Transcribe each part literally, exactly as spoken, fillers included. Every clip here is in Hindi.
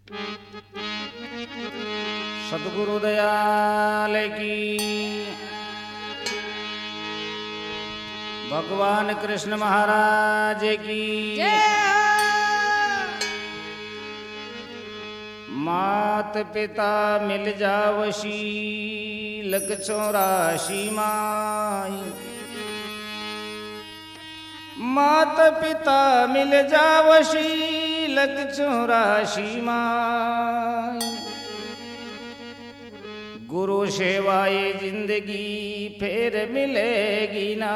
सतगुरु दयाल की, भगवान कृष्ण महाराज की, मात पिता मिल जावशी लग चौरासी माई। मात पिता मिल जावशी लग चौरासी माई। गुरु सेवाए जिंदगी फिर मिलेगी ना।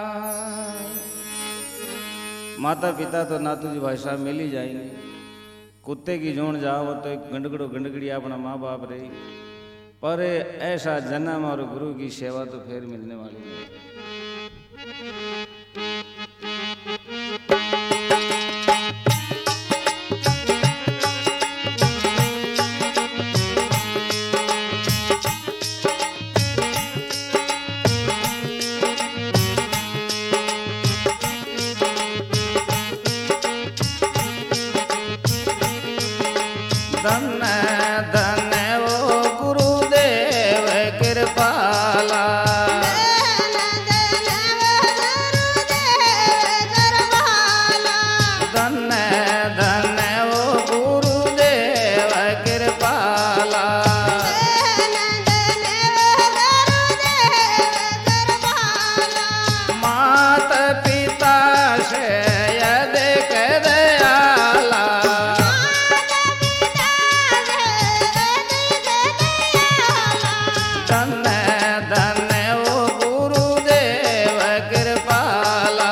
माता पिता तो नातू जी भाई साहब मिल ही जाएंगे। कुत्ते की जोन जाओ तो एक गंडगड़ो गंडगड़ी अपना माँ बाप रही, पर ऐसा जन्म और गुरु की सेवा तो फिर मिलने वाली नहीं। धन धन वो गुरुदेव कृपाला, धन धन वो गुरुदेव कृपाला। मात पिता से अधिक दयाला, धन धन वो गुरुदेव कृपाला।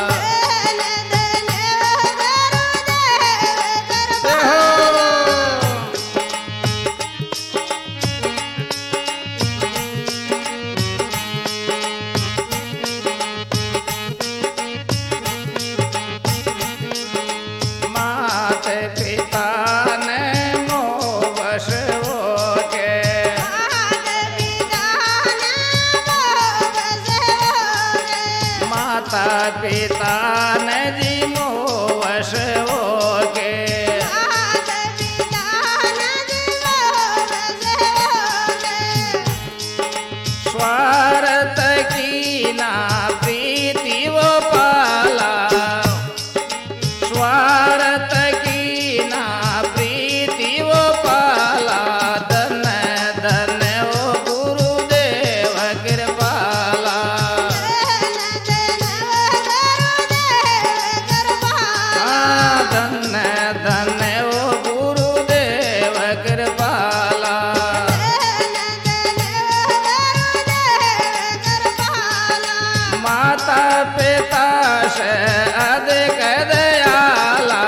मात पिता ने मोह वश होके, माता पिता ने जी मोह वश होके। स्वार्थ की ना प्रीति वो पाला, स्वार्थ की ना प्रीति वो पाला। धन धन वो गुरुदेव कृपाला, हाँ, धन धन वो गुरुदेव कृपाला। माता पिता से अधिक दयाला,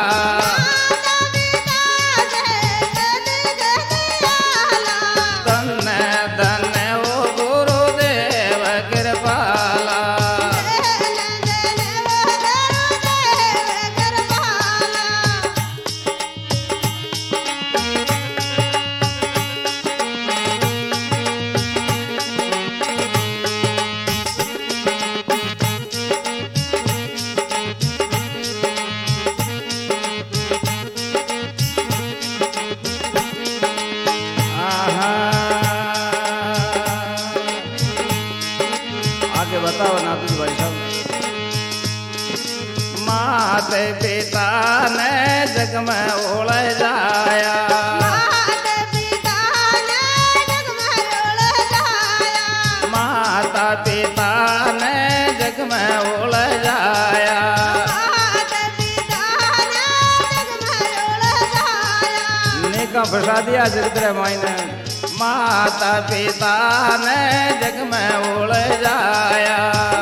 धन धन वो गुरुदेव कृपाला। आहा, आगे बताओ नातू भाई साहब। मात पिता ने जग में ओढ़ जाया, माता पिता ने जग में ओढ़ जाया। निका फसा दिया चरित्र मायने। माता पिता ने जग में ओढ़ जाया,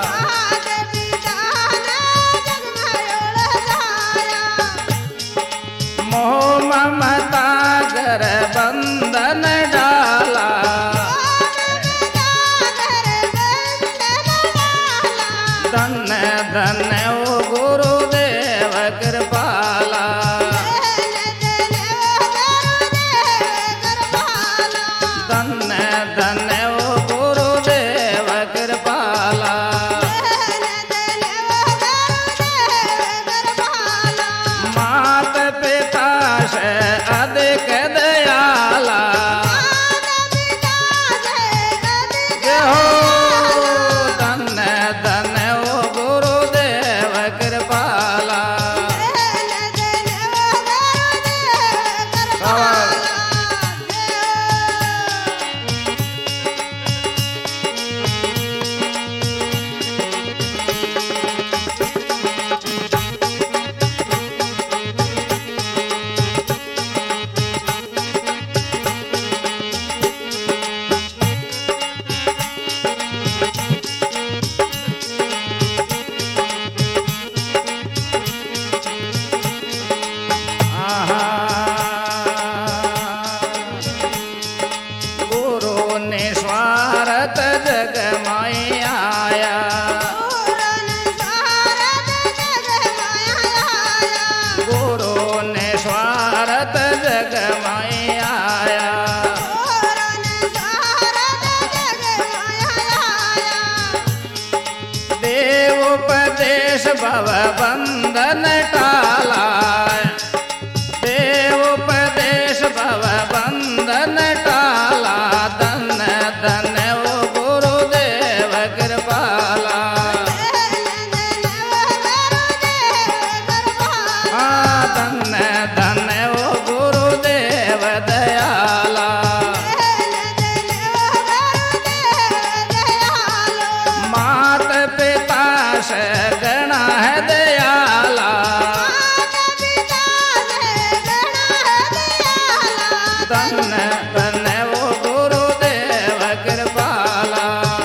मोह ममता कर बंधन डाला, धन धन वो गुरुदेव कृपाला। धन धन वो गुरुदेव कृपाला। मात पिता से अधिक धन्य धन्य वो गुरुदेव कृपाला।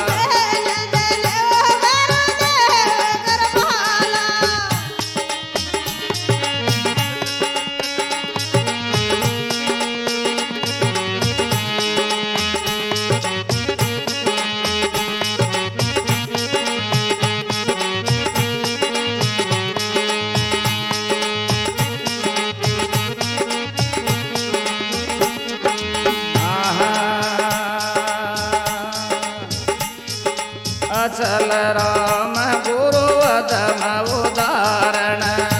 अचल राम गुरु अदम उदाहरण,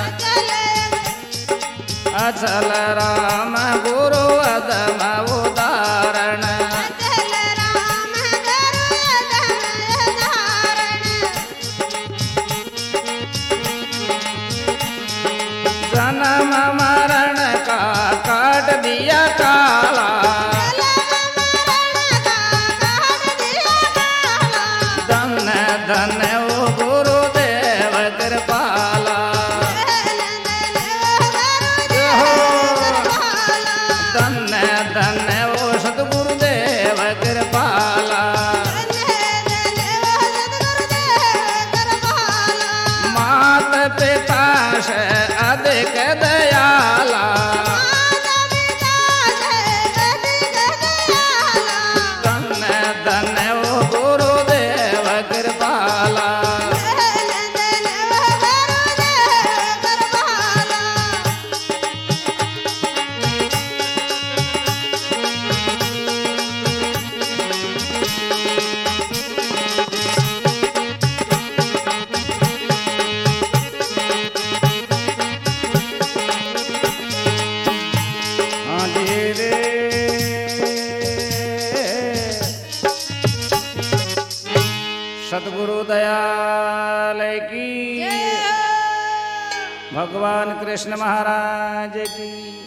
अचल राम गुरु अदम उदाहरण, जन्म मरण का काट दिया काला, धन्य वो गुरुदेव कृपाला। धन्य धन्य वो सतगुरुदेव कृपाला। मात पिता से अधिक दयाला, धन्य धन्य वो गुरुदेव कृपाला। हाँ जी रे सतगुरु दयाल की, भगवान कृष्ण महाराज की।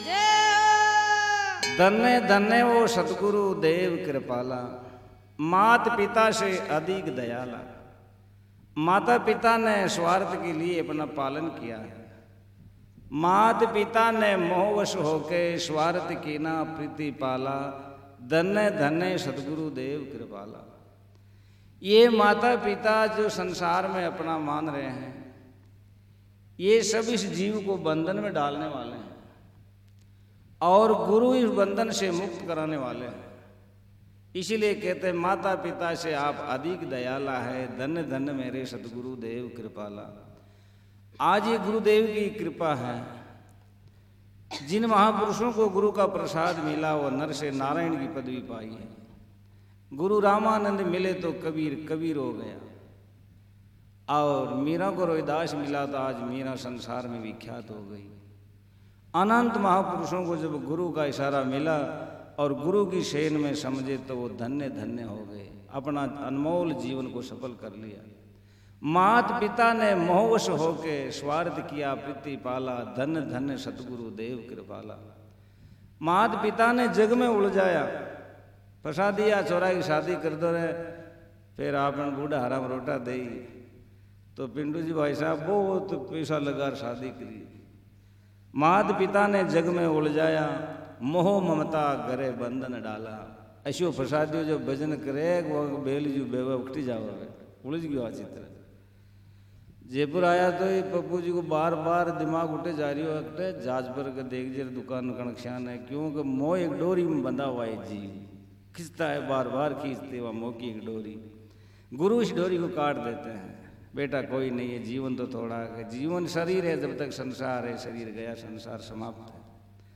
धन्य धन्य वो सतगुरु देव कृपाला, मात पिता से अधिक दयाला। माता पिता ने स्वार्थ के लिए अपना पालन किया है। मात पिता ने मोहवश होके स्वार्थ की ना प्रीति पाला। धन्य धन्य सतगुरु देव कृपाला। ये माता पिता जो संसार में अपना मान रहे हैं, ये सब इस जीव को बंधन में डालने वाले हैं और गुरु इस बंधन से मुक्त कराने वाले हैं। इसीलिए कहते हैं माता पिता से आप अधिक दयाला है, धन्य धन्य मेरे सतगुरु देव कृपाला। आज ये गुरुदेव की कृपा है। जिन महापुरुषों को गुरु का प्रसाद मिला वो नर से नारायण की पदवी पाई है। गुरु रामानंद मिले तो कबीर कबीर हो गया, और मीरा को रोहिदास मिला तो आज मीरा संसार में विख्यात हो गई। अनंत महापुरुषों को जब गुरु का इशारा मिला और गुरु की शरण में समझे तो वो धन्य धन्य हो गए, अपना अनमोल जीवन को सफल कर लिया। मात पिता ने मोहवश होके स्वार्थ किया प्रीति पाला, धन्य धन्य सतगुरु देव कृपाला। मात पिता ने जग में उलझाया, प्रसादिया छोरा की शादी कर दो रहे, फिर आपने बूढ़ा हराम रोटा दे, तो पिंडू जी भाई साहब बहुत तो पैसा लगा शादी करी। मात पिता ने जग में उलझाया, मोह ममता करे बंधन डाला। ऐसो प्रसादियो जो भजन करे वो बेल जू बेवा उठती जाओ, उलझ गयो आ चित्र। जयपुर आया तो ये पप्पू जी को बार बार दिमाग उठे जा रही हो अकटे जाजपुर के देख जर दुकान कनक्षान है, क्योंकि मोह एक डोरी में बंधा हुआ है, जीव खिंचता है, बार बार खींचते हुआ मोह की एक डोरी। गुरु इस डोरी को काट देते हैं, बेटा कोई नहीं है, जीवन तो थोड़ा है, जीवन शरीर है, जब तक संसार है, शरीर गया संसार समाप्त है।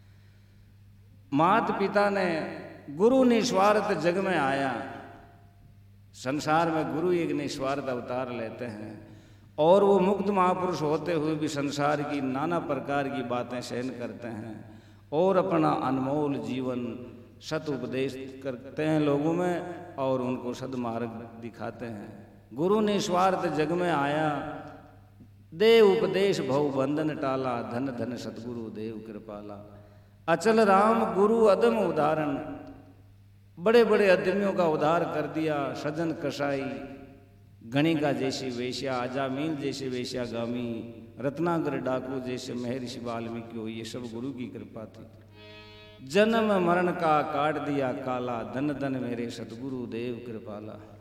मात पिता ने गुरु निस्वार्थ जग में आया, संसार में गुरु एक निस्वार्थ अवतार लेते हैं और वो मुक्त महापुरुष होते हुए भी संसार की नाना प्रकार की बातें सहन करते हैं और अपना अनमोल जीवन सत उपदेश करते हैं लोगों में और उनको सदमार्ग दिखाते हैं। गुरु निस्वार्थ जग में आया, दे उपदेश भव बंधन टाला, धन धन सतगुरु देव कृपाला। अचल राम गुरु अदम उदाहरण, बड़े बड़े अदमियों का उद्धार कर दिया। सजन कसाई, गणिका जैसी वेश्या, अजामील जैसे वेश्यागामी, रत्नाकर डाकू जैसे महर्षि वाल्मीकि हो, ये सब गुरु की कृपा थी। जन्म मरण का काट दिया काला, धन धन मेरे सतगुरु देव कृपाला।